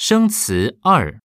生词2。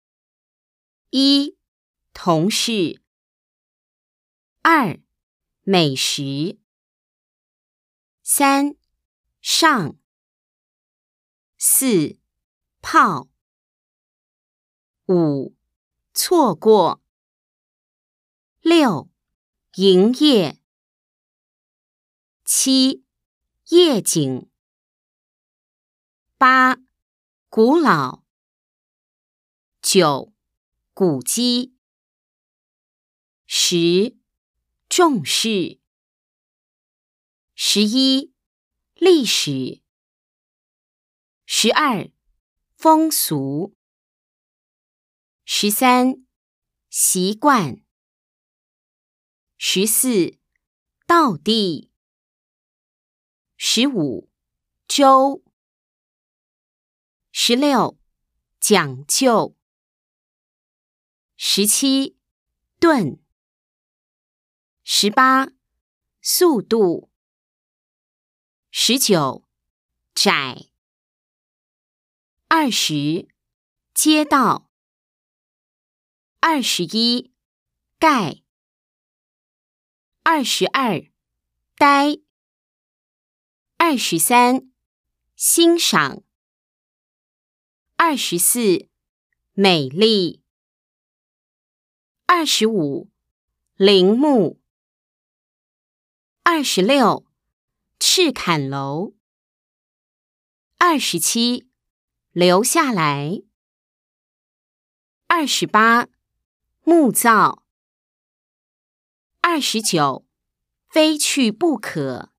1. 同事。2. 美食。3. 上。4. 泡。5. 错过。6. 营业。7. 夜景。8. 古老。9. 古迹。10. 重视。11. 历史。12. 风俗。13. 习惯。14. 道地。15. 周。16. 讲究。17. 顿。18. 速度。19. 窄。20. 街道。21. 盖。22. 呆。23. 欣赏。24. 美丽。25. 陵墓。26. 赤坎楼。27. 留下来。28. 木造。29. 非去不可。